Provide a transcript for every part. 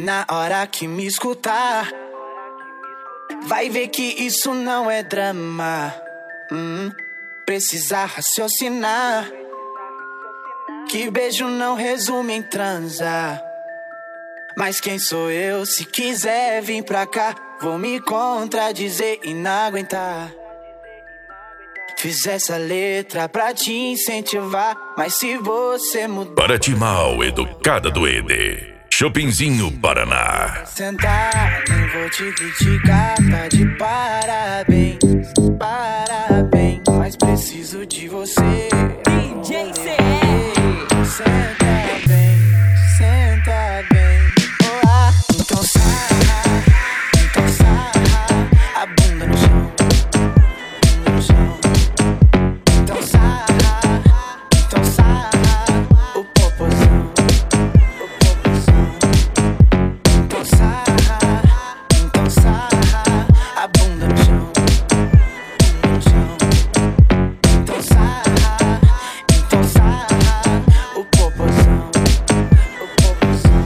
na hora que me escutar, vai ver que isso não é drama. Precisa raciocinar, que beijo não resume em transar. Mas quem sou eu? Se quiser vir pra cá, vou me contradizer e não aguentar. Fiz essa letra pra te incentivar, mas se você mudar... Para ti mal educada do ED, Shoppingzinho Paraná. Sentar, nem vou te criticar, tá de parabéns, parabéns. Mas preciso de você, DJ CR. Senta bem, senta bem. Olá, então sarra, a bunda no chão, bunda no chão. Então sarra, o popozão, o popozão. Então sarra, a bunda no chão, bunda no chão. Então sarra, o popozão, o popozão.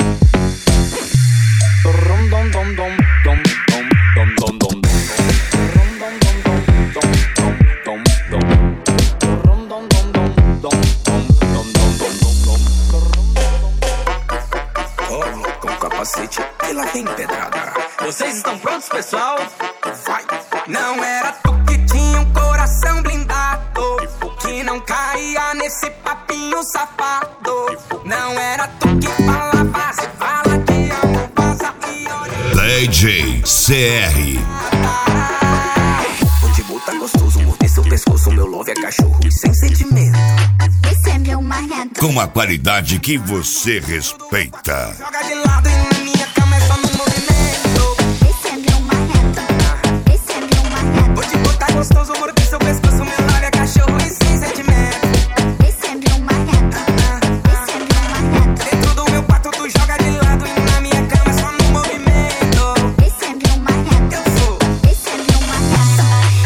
Rom dom dom dom dom dom dom dom dom. Rom dom dom dom dom dom dom. Rom dom dom dom dom dom dom dom. Com capacete e lá vem pedrada. Vocês estão prontos, pessoal? Vai! Não era tu que tinha um coração blindado, que não caía nesse papinho safado. Não era tu que falava, se fala que amo, vaza e olha. DJ CR. O Tibu tá gostoso, morder seu pescoço, meu love é cachorro e sem sentimento. Esse é meu marreto. Com a qualidade que você respeita. Joga de lado e na minha cama é só no movimento. Esse é meu marreto. Esse é meu marreto. O Tibu tá gostoso, morder seu pescoço, meu love é cachorro e sem sentimento. Esse é meu marreto. Esse é meu marreto. Dentro do meu quarto tu joga de lado e na minha cama é só no movimento. Esse é meu marreto. Eu sou Esse é meu marreto.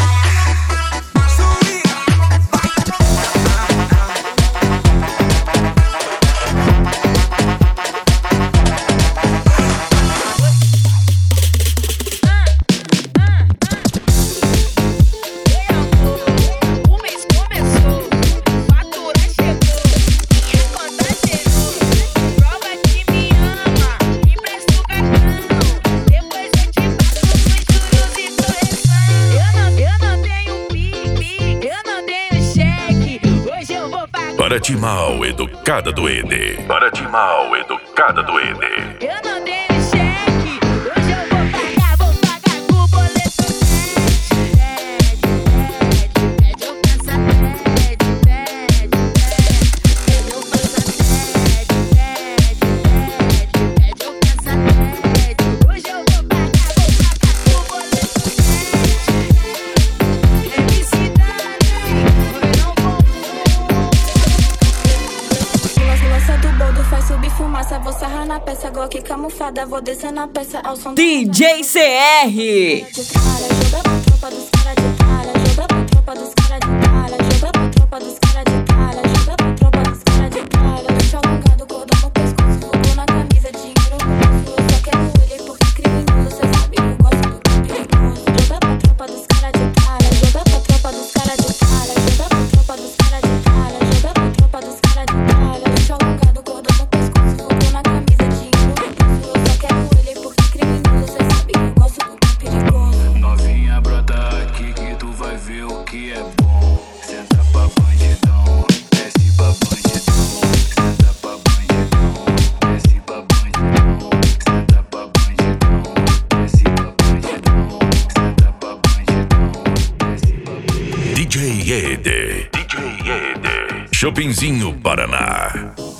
O mês começou, fatura chegou, minha conta zerou. Prova que me ama, empresta o cartão, depois eu te passo os juros e correção. Eu não tenho pique, eu não tenho cheque, hoje eu vou pagar. Para ti mal educada do ED. Para ti mal educada do ED. Eu não tenho cheque, hoje eu vou pagar com o boleto. Pede, eu cansa, pede, eu faço pede, eu cansa, pede. Hoje eu vou pagar com o boleto. Lança do boldo, faz subir fumaça. Vou sarrar na peça, Glock camuflada. Vou descer na peça ao som DJ CR. de cara. Joga pra tropa dos cara de cara. Joga pra tropa dos cara de cara. Joga pra tropa dos cara de cara. Joga pra tropa dos cara de cara. Deixa alongado, cordão no pescoço. Fogo na camisa, dinheiro no bolso. Eu só quero ele porque criminoso. Cê sabe que eu gosto do perigoso. Joga pra tropa dos cara de cara. Joga pra tropa dos cara de cara. Joga pra tropa dos cara de cara. Joga pra tropa dos cara de cara. Deixa alongado, cordão no pescoço. Fogo na camisa, dinheiro no bolso. Eu só quero ele porque criminoso. Cê sabe que eu gosto do perigoso. Novinha, brota aqui que tu vai ver o que é bom. Senta pra bandidão, desce pra bandidão. Senta pra bandidão, desce pra bandidão. Senta pra bandidão, desce pra bandidão. Senta pra bandidão, desce pra bandidão. DJ ED. DJ ED. Shoppingzinho Paraná.